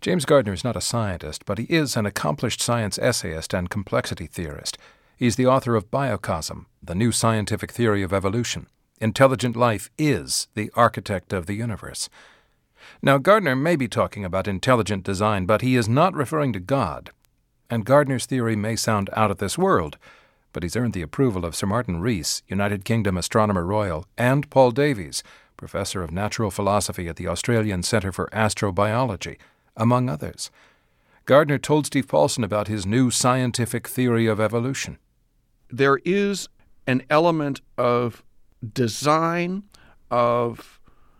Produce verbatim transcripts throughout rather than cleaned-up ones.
James Gardner is not a scientist, but he is an accomplished science essayist and complexity theorist. He's the author of Biocosm, the new scientific theory of evolution. Intelligent life is the architect of the universe. Now, Gardner may be talking about intelligent design, but he is not referring to God. And Gardner's theory may sound out of this world, but he's earned the approval of Sir Martin Rees, United Kingdom Astronomer Royal, and Paul Davies, Professor of Natural Philosophy at the Australian Centre for Astrobiology, among others. Gardner told Steve Paulson about his new scientific theory of evolution. There is an element of design, of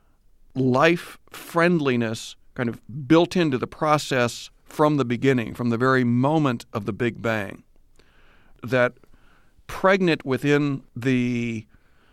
life-friendliness kind of built into the process from the beginning, from the very moment of the Big Bang, that pregnant within the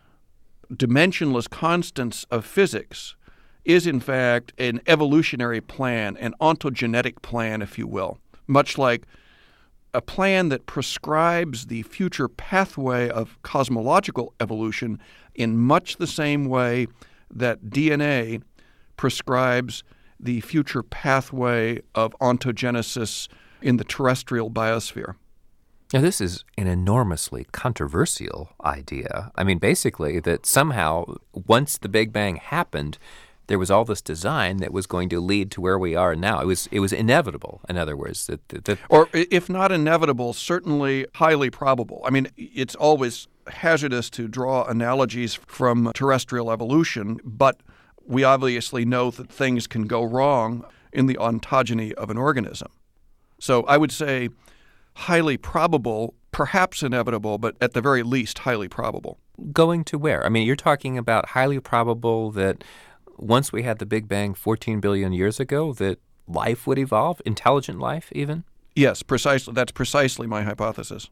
dimensionless constants of physics is, in fact, an evolutionary plan, an ontogenetic plan, if you will, much like a plan that prescribes the future pathway of cosmological evolution in much the same way that D N A prescribes the future pathway of ontogenesis in the terrestrial biosphere. Now, this is an enormously controversial idea. I mean, basically, that somehow, once the Big Bang happened, there was all this design that was going to lead to where we are now. It was it was inevitable, in other words. That, that, that Or if not inevitable, certainly highly probable. I mean, it's always hazardous to draw analogies from terrestrial evolution, but we obviously know that things can go wrong in the ontogeny of an organism. So I would say highly probable, perhaps inevitable, but at the very least highly probable. Going to where? I mean, you're talking about highly probable that once we had the Big Bang fourteen billion years ago, that life would evolve, intelligent life even? Yes, precisely. That's precisely my hypothesis.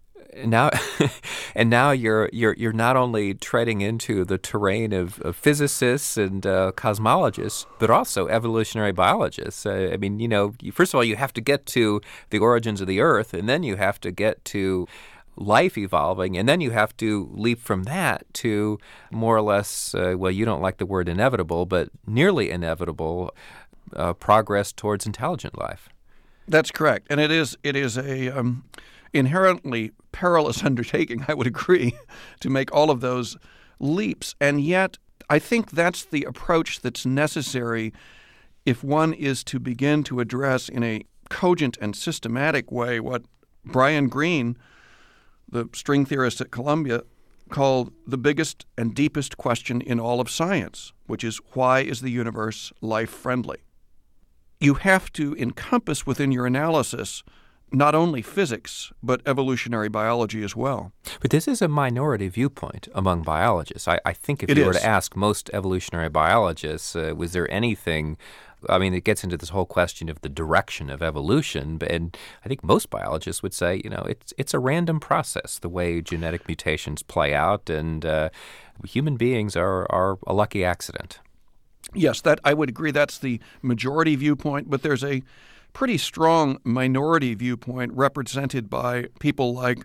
Now, and now you're you're you're not only treading into the terrain of, of physicists and uh, cosmologists, but also evolutionary biologists. Uh, I mean, you know, you, first of all, you have to get to the origins of the Earth, and then you have to get to life evolving, and then you have to leap from that to more or less, uh, well, you don't like the word inevitable, but nearly inevitable uh, progress towards intelligent life. That's correct, and it is it is a um, inherently perilous undertaking, I would agree, to make all of those leaps, and yet I think that's the approach that's necessary if one is to begin to address in a cogent and systematic way what Brian Greene, the string theorist at Columbia, called the biggest and deepest question in all of science, which is, why is the universe life-friendly? You have to encompass within your analysis not only physics, but evolutionary biology as well. But this is a minority viewpoint among biologists. I, I think if It you were is. to ask most evolutionary biologists, uh, was there anything, I mean, it gets into this whole question of the direction of evolution, but- and I think most biologists would say, you know, it's it's a random process, the way genetic mutations play out, and uh, human beings are, are a lucky accident. Yes, that I would agree that's the majority viewpoint, but there's a pretty strong minority viewpoint represented by people like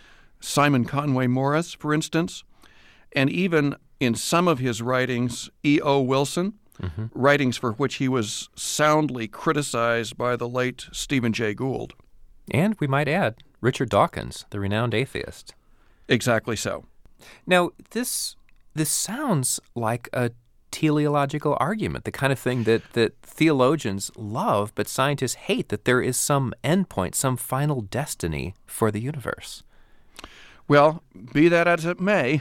Simon Conway Morris, for instance, and even in some of his writings, E O. Wilson, mm-hmm. writings for which he was soundly criticized by the late Stephen Jay Gould. And we might add, Richard Dawkins, the renowned atheist. Exactly so. Now, this this sounds like a teleological argument, the kind of thing that, that theologians love, but scientists hate, that there is some endpoint, some final destiny for the universe. Well, be that as it may,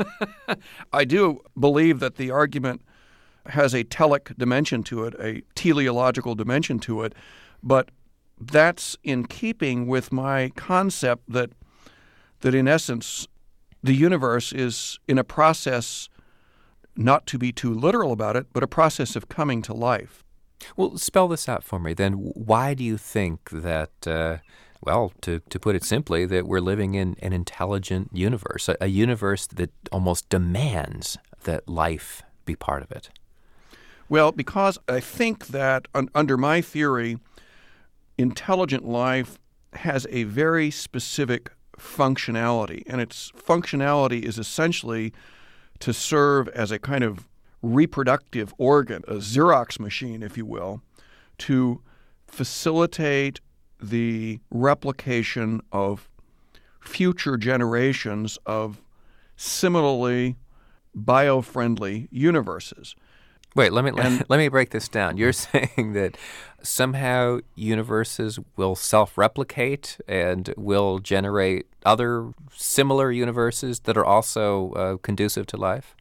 I do believe that the argument has a telic dimension to it, a teleological dimension to it, but that's in keeping with my concept that that in essence the universe is in a process, not to be too literal about it, but a process of coming to life. Well, spell this out for me then. Why do you think that, uh, well, to, to put it simply, that we're living in an intelligent universe, a, a universe that almost demands that life be part of it? Well, because I think that un- under my theory, intelligent life has a very specific functionality, and its functionality is essentially to serve as a kind of reproductive organ, a Xerox machine, if you will, to facilitate the replication of future generations of similarly bio-friendly universes. Wait, let me And- let me break this down. You're saying that somehow universes will self-replicate and will generate other similar universes that are also uh, conducive to life?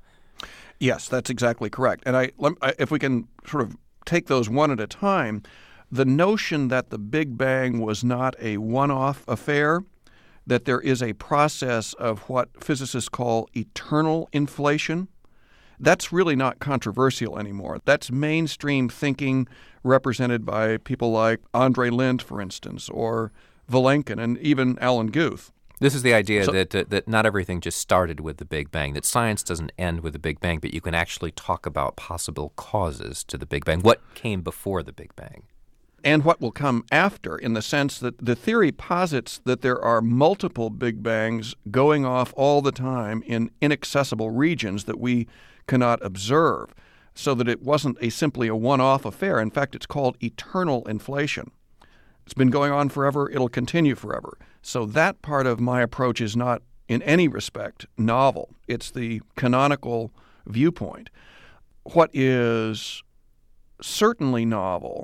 Yes, that's exactly correct. And I, lem- I, if we can sort of take those one at a time, the notion that the Big Bang was not a one-off affair, that there is a process of what physicists call eternal inflation, that's really not controversial anymore. That's mainstream thinking represented by people like Andre Linde, for instance, or Vilenkin, and even Alan Guth. This is the idea So- that uh, that not everything just started with the Big Bang, that science doesn't end with the Big Bang, but you can actually talk about possible causes to the Big Bang. What came before the Big Bang? And what will come after, in the sense that the theory posits that there are multiple Big Bangs going off all the time in inaccessible regions that we cannot observe, so that it wasn't a simply a one-off affair. In fact, it's called eternal inflation. It's been going on forever. It'll continue forever. So that part of my approach is not in any respect novel. It's the canonical viewpoint. What is certainly novel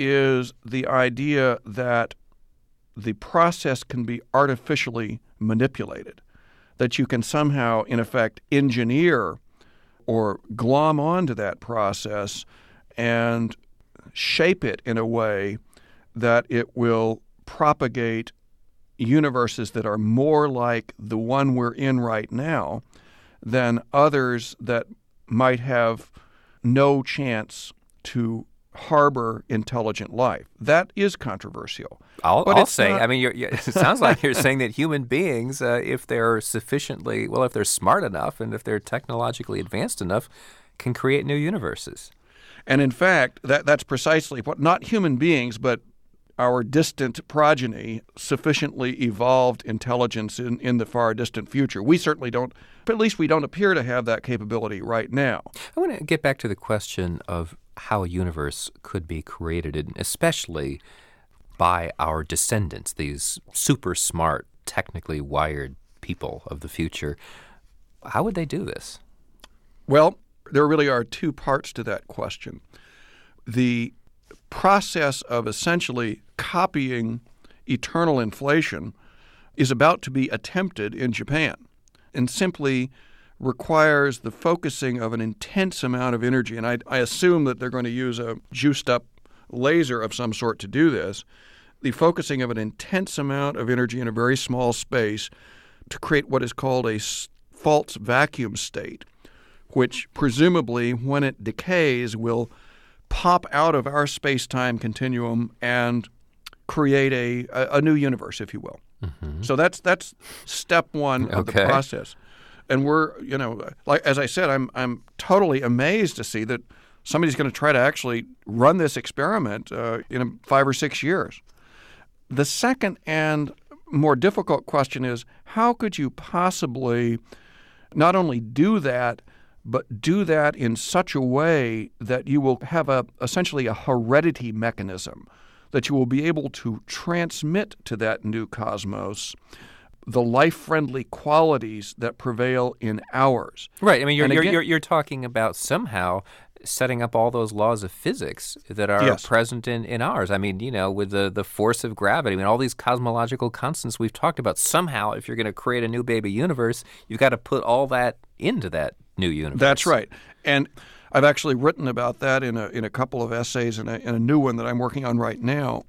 is the idea that the process can be artificially manipulated, that you can somehow, in effect, engineer or glom onto that process and shape it in a way that it will propagate universes that are more like the one we're in right now than others that might have no chance to harbor intelligent life. That is controversial. I'll, But I'll it's say, not- I mean, you're, you it sounds like you're saying that human beings, uh, if they're sufficiently, well, if they're smart enough and if they're technologically advanced enough, can create new universes. And in fact, that, that's precisely what, not human beings, but our distant progeny, sufficiently evolved intelligence in, in the far distant future. We certainly don't, but at least we don't appear to have that capability right now. I want to get back to the question of how a universe could be created, and especially by our descendants, these super smart, technically wired people of the future. How would they do this? Well, there really are two parts to that question. The process of essentially copying eternal inflation is about to be attempted in Japan, and simply requires the focusing of an intense amount of energy. And I, I assume that they're going to use a juiced-up laser of some sort to do this. The focusing of an intense amount of energy in a very small space to create what is called a s- false vacuum state, which presumably, when it decays, will pop out of our space-time continuum and create a, a, a new universe, if you will. Mm-hmm. So that's that's step one of the Okay. process. And we're, you know, like as I said, I'm I'm totally amazed to see that somebody's going to try to actually run this experiment uh, in five or six years. The second and more difficult question is, how could you possibly not only do that, but do that in such a way that you will have a essentially a heredity mechanism, that you will be able to transmit to that new cosmos the life-friendly qualities that prevail in ours. Right. I mean, you're, And you're, again- you're, you're talking about somehow setting up all those laws of physics that are Yes. present in, in ours. I mean, you know, with the, the force of gravity, I mean, all these cosmological constants we've talked about. Somehow, if you're going to create a new baby universe, you've got to put all that into that new universe. That's right. And I've actually written about that in a in a couple of essays and a, in a new one that I'm working on right now.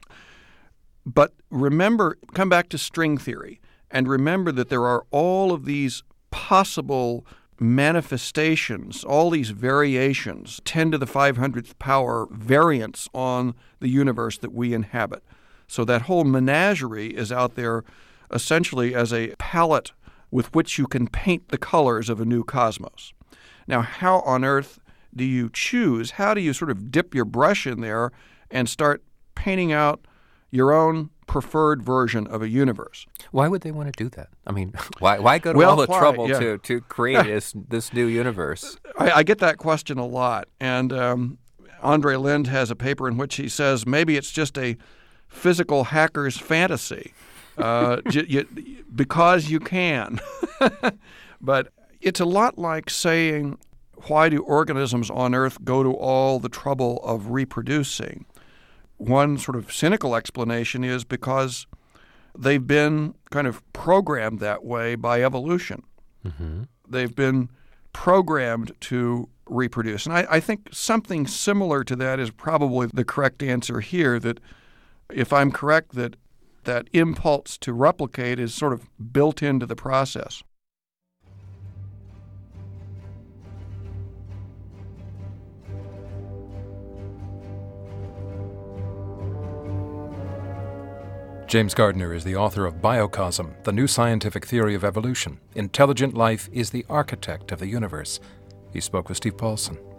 But remember, come back to string theory, and remember that there are all of these possible manifestations, all these variations, ten to the five hundredth power variants on the universe that we inhabit. So that whole menagerie is out there essentially as a palette with which you can paint the colors of a new cosmos. Now, how on earth do you choose? How do you sort of dip your brush in there and start painting out your own preferred version of a universe? Why would they want to do that? I mean, why why go to Well, all the why? trouble Yeah. to, to create this this new universe? I, I get that question a lot, and um, Andre Lind has a paper in which he says maybe it's just a physical hacker's fantasy uh, j- y- because you can. But it's a lot like saying, why do organisms on Earth go to all the trouble of reproducing? One sort of cynical explanation is because they've been kind of programmed that way by evolution. Mm-hmm. They've been programmed to reproduce. And I, I think something similar to that is probably the correct answer here, that if I'm correct, that that impulse to replicate is sort of built into the process. James Gardner is the author of Biocosm, the new scientific theory of evolution. Intelligent life is the architect of the universe. He spoke with Steve Paulson.